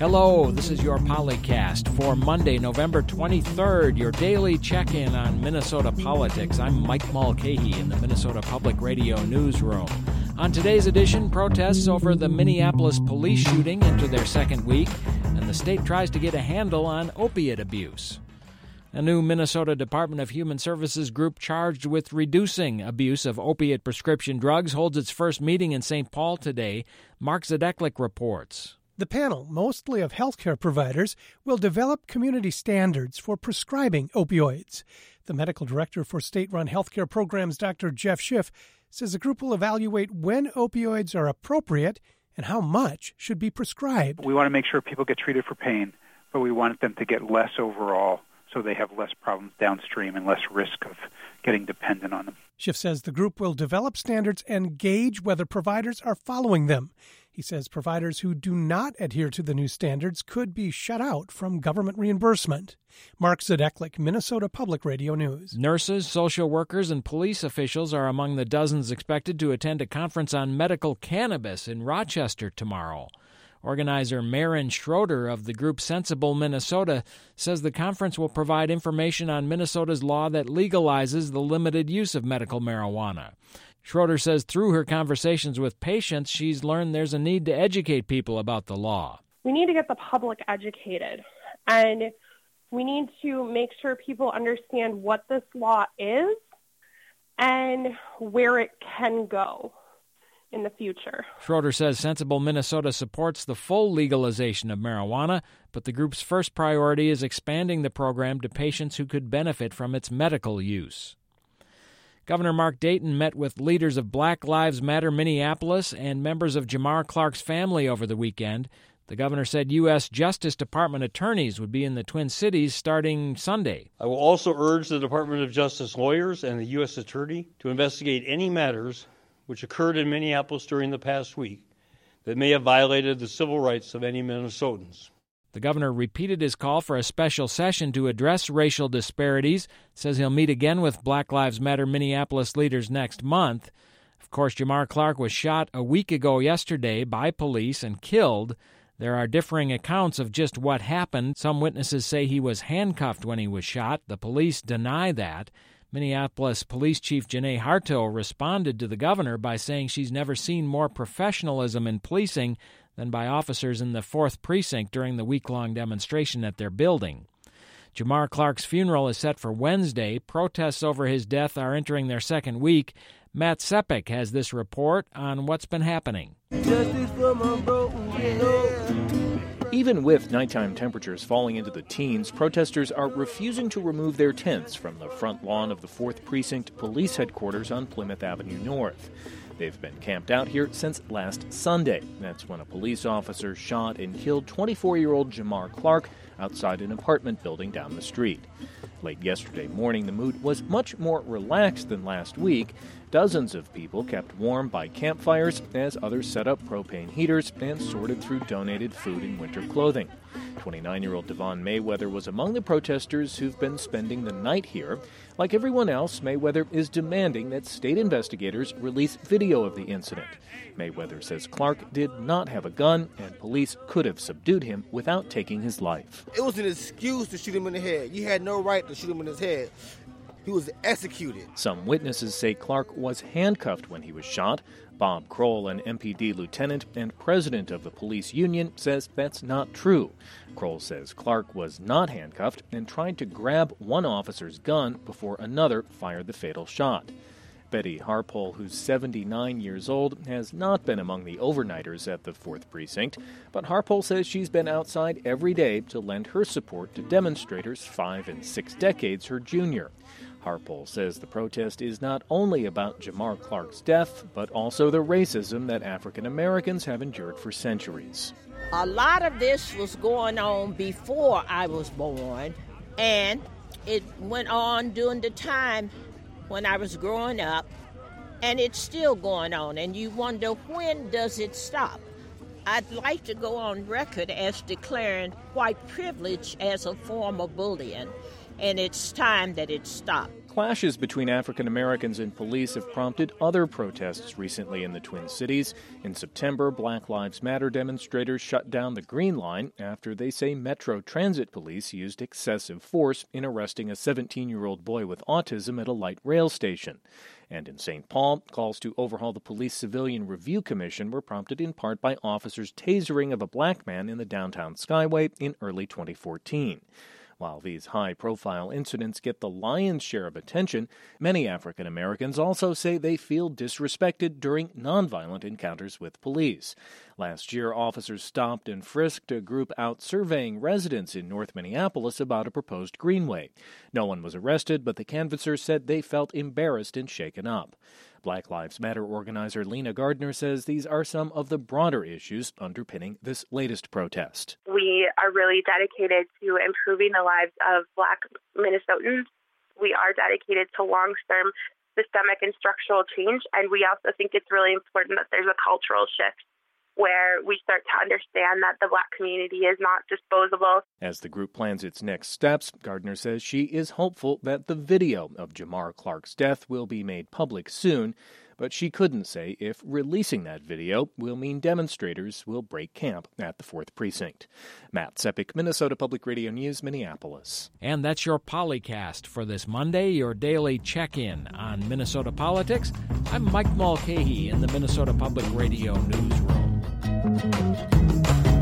Hello, this is your Polycast for Monday, November 23rd, your daily check-in on Minnesota politics. I'm Mike Mulcahy in the Minnesota Public Radio newsroom. On today's edition, protests over the Minneapolis police shooting enter their second week, and the state tries to get a handle on opiate abuse. A new Minnesota Department of Human Services group charged with reducing abuse of opiate prescription drugs holds its first meeting in St. Paul today. Mark Zadeklik reports. The panel, mostly of healthcare providers, will develop community standards for prescribing opioids. The medical director for state-run healthcare programs, Dr. Jeff Schiff, says the group will evaluate when opioids are appropriate and how much should be prescribed. We want to make sure people get treated for pain, but we want them to get less overall so they have less problems downstream and less risk of getting dependent on them. Schiff says the group will develop standards and gauge whether providers are following them. He says providers who do not adhere to the new standards could be shut out from government reimbursement. Mark Zadeklik, Minnesota Public Radio News. Nurses, social workers, and police officials are among the dozens expected to attend a conference on medical cannabis in Rochester tomorrow. Organizer Maren Schroeder of the group Sensible Minnesota says the conference will provide information on Minnesota's law that legalizes the limited use of medical marijuana. Schroeder says through her conversations with patients, she's learned there's a need to educate people about the law. We need to get the public educated, and we need to make sure people understand what this law is and where it can go in the future. Schroeder says Sensible Minnesota supports the full legalization of marijuana, but the group's first priority is expanding the program to patients who could benefit from its medical use. Governor Mark Dayton met with leaders of Black Lives Matter Minneapolis and members of Jamar Clark's family over the weekend. The governor said U.S. Justice Department attorneys would be in the Twin Cities starting Sunday. I will also urge the Department of Justice lawyers and the U.S. Attorney to investigate any matters which occurred in Minneapolis during the past week that may have violated the civil rights of any Minnesotans. The governor repeated his call for a special session to address racial disparities, says he'll meet again with Black Lives Matter Minneapolis leaders next month. Of course, Jamar Clark was shot a week ago yesterday by police and killed. There are differing accounts of just what happened. Some witnesses say he was handcuffed when he was shot. The police deny that. Minneapolis Police Chief Janae Harto responded to the governor by saying she's never seen more professionalism in policing than by officers in the 4th Precinct during the week-long demonstration at their building. Jamar Clark's funeral is set for Wednesday. Protests over his death are entering their second week. Matt Sepik has this report on what's been happening. Even with nighttime temperatures falling into the teens, protesters are refusing to remove their tents from the front lawn of the 4th Precinct Police Headquarters on Plymouth Avenue North. They've been camped out here since last Sunday. That's when a police officer shot and killed 24-year-old Jamar Clark outside an apartment building down the street. Late yesterday morning, the mood was much more relaxed than last week. Dozens of people kept warm by campfires as others set up propane heaters and sorted through donated food and winter clothing. 29-year-old Devon Mayweather was among the protesters who've been spending the night here. Like everyone else, Mayweather is demanding that state investigators release video of the incident. Mayweather says Clark did not have a gun and police could have subdued him without taking his life. It was an excuse to shoot him in the head. You had no right to shoot him in his head. He was executed. Some witnesses say Clark was handcuffed when he was shot. Bob Kroll, an MPD lieutenant and president of the police union, says that's not true. Kroll says Clark was not handcuffed and tried to grab one officer's gun before another fired the fatal shot. Betty Harpole, who's 79 years old, has not been among the overnighters at the 4th Precinct, but Harpole says she's been outside every day to lend her support to demonstrators 5 and 6 decades her junior. Harpole says the protest is not only about Jamar Clark's death, but also the racism that African Americans have endured for centuries. A lot of this was going on before I was born, and it went on during the time when I was growing up, and it's still going on, and you wonder, when does it stop? I'd like to go on record as declaring white privilege as a form of bullying, and it's time that it stopped. Clashes between African Americans and police have prompted other protests recently in the Twin Cities. In September, Black Lives Matter demonstrators shut down the Green Line after they say Metro Transit police used excessive force in arresting a 17-year-old boy with autism at a light rail station. And in St. Paul, calls to overhaul the Police Civilian Review Commission were prompted in part by officers' tasering of a black man in the downtown Skyway in early 2014. While these high-profile incidents get the lion's share of attention, many African Americans also say they feel disrespected during nonviolent encounters with police. Last year, officers stopped and frisked a group out surveying residents in North Minneapolis about a proposed greenway. No one was arrested, but the canvassers said they felt embarrassed and shaken up. Black Lives Matter organizer Lena Gardner says these are some of the broader issues underpinning this latest protest. We are really dedicated to improving the lives of Black Minnesotans. We are dedicated to long-term systemic and structural change, and we also think it's really important that there's a cultural shift where we start to understand that the Black community is not disposable. As the group plans its next steps, Gardner says she is hopeful that the video of Jamar Clark's death will be made public soon, but she couldn't say if releasing that video will mean demonstrators will break camp at the 4th Precinct. Matt Sepik, Minnesota Public Radio News, Minneapolis. And that's your Polycast for this Monday, your daily check-in on Minnesota politics. I'm Mike Mulcahy in the Minnesota Public Radio Newsroom.